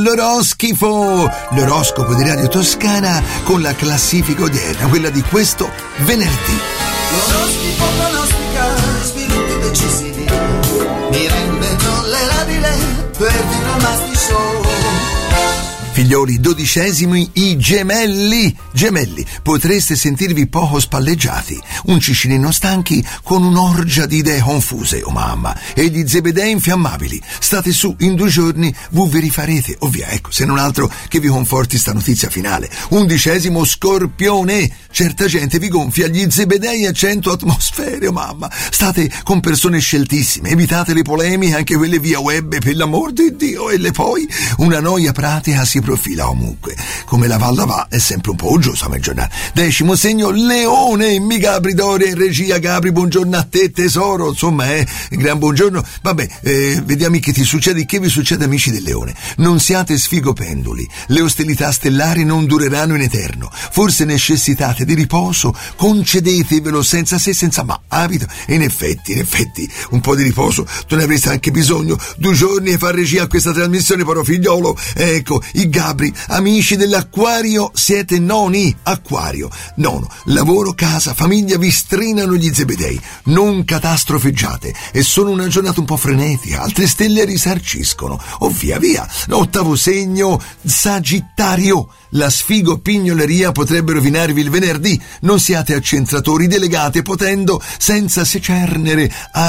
all'oroschifo, l'oroscopo di Radio Toscana con la classifica odierna, quella di questo venerdì. L'oroscopo pronostica sviluppi decisivi, mi rende tollerabile per dire un must show. Figlioli, 12esimi i gemelli. Gemelli, potreste sentirvi poco spalleggiati, un cicinino stanchi con un'orgia di idee confuse, oh mamma, e gli zebedei infiammabili. State su, in 2 giorni vi rifarete, o via, ecco, se non altro che vi conforti sta notizia finale. 11esimo Scorpione, certa gente vi gonfia gli zebedei a 100 atmosfere, oh mamma. State con persone sceltissime, evitate le polemiche, anche quelle via web, per l'amor di Dio, e le poi una noia pratica si profila comunque. Come la Valla va è sempre un po' uggiosa ma giornata. 10° segno Leone, mi Gabri Doria in regia. Gabri, buongiorno a te tesoro, insomma gran buongiorno. Vabbè, vediamo che ti succede, che vi succede amici del Leone. Non siate sfigopendoli, le ostilità stellari non dureranno in eterno, forse necessitate di riposo, concedetevelo senza se senza ma, abito. E in effetti un po' di riposo tu ne avresti anche bisogno. 2 giorni e far regia a questa trasmissione, però figliolo. Ecco, i Gabri, amici dell'Acquario, siete noni. Acquario, nono, lavoro, casa, famiglia, vi strinano gli zebedei, non catastrofeggiate, e sono una giornata un po' frenetica, altre stelle risarciscono, o via. 8° segno Sagittario, la sfigopignoleria potrebbe rovinarvi il venerdì, non siate accentratori, delegate potendo senza secernere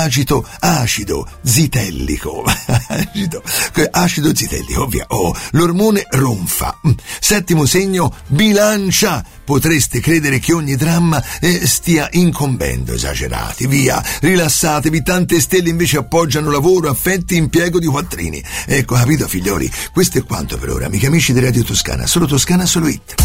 acido zitellico, acido zitellico, via. L'ormone ronfa. 7° segno Bilancia, potreste credere che ogni dramma stia incombendo, esagerati, via, rilassatevi, tante stelle invece appoggiano lavoro, affetti, impiego di quattrini. Ecco, capito figlioli, questo è quanto per ora, amici di Radio Toscana, solo Toscana, solo hit.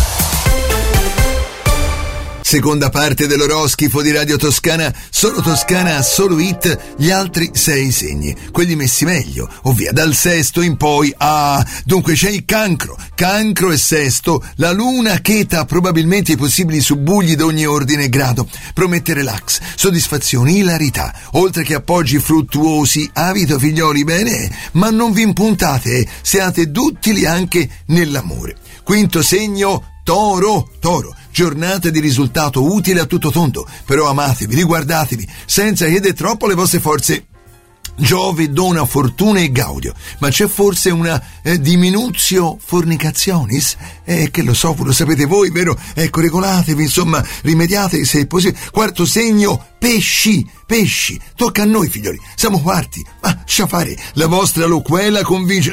Seconda parte dell'oroscifo di Radio Toscana, solo Toscana, solo hit, gli altri 6 segni, quelli messi meglio, ovvia dal 6° in poi. Dunque c'è il Cancro e 6°, la Luna cheta probabilmente i possibili subbugli d'ogni ordine e grado, promette relax, soddisfazioni, ilarità, oltre che appoggi fruttuosi. Avito figlioli, bene, ma non vi impuntate, siate duttili anche nell'amore. 5° segno Toro, giornata di risultato utile a tutto tondo, però amatevi, riguardatevi, senza chiedere troppo alle vostre forze. Giove dona fortuna e gaudio, ma c'è forse una diminutio fornicationis? Che lo so, lo sapete voi, vero? Ecco, regolatevi, insomma, rimediate se è possibile. 4° segno Pesci, tocca a noi figlioli, siamo quarti, ma lascia fare, la vostra loquela convince,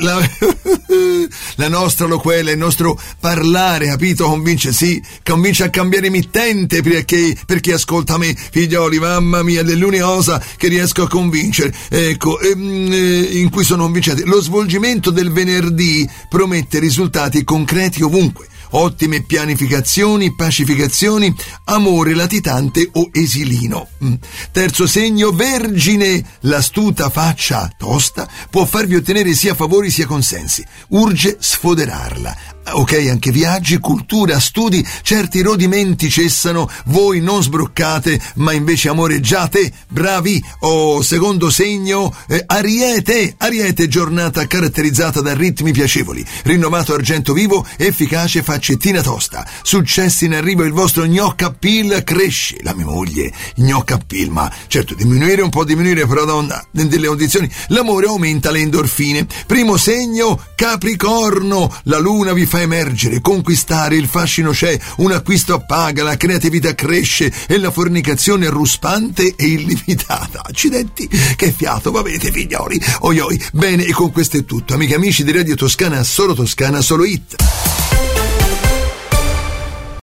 la nostra loquela, il nostro parlare, capito, convince a cambiare mittente perché ascolta me figlioli, mamma mia, dell'unica cosa che riesco a convincere, ecco, in cui sono convincente. Lo svolgimento del venerdì promette risultati concreti ovunque, ottime pianificazioni, pacificazioni, amore latitante o esilino. 3° segno Vergine, l'astuta faccia tosta può farvi ottenere sia favori sia consensi, urge sfoderarla. Ok, anche viaggi, cultura, studi, certi rodimenti cessano, voi non sbroccate ma invece amoreggiate, bravi. 2° segno Ariete, giornata caratterizzata da ritmi piacevoli, rinnovato argento vivo, efficace faccettina tosta, successi in arrivo, il vostro gnocca appeal cresce, la mia moglie gnocca appeal, ma certo diminuire però delle condizioni, l'amore aumenta le endorfine. 1° segno Capricorno, la luna vi fa emergere, conquistare, il fascino c'è, un acquisto appaga, la creatività cresce e la fornicazione è ruspante e illimitata. Accidenti, che fiato avete figlioli, oi. Bene, e con questo è tutto, amici di Radio Toscana, solo hit.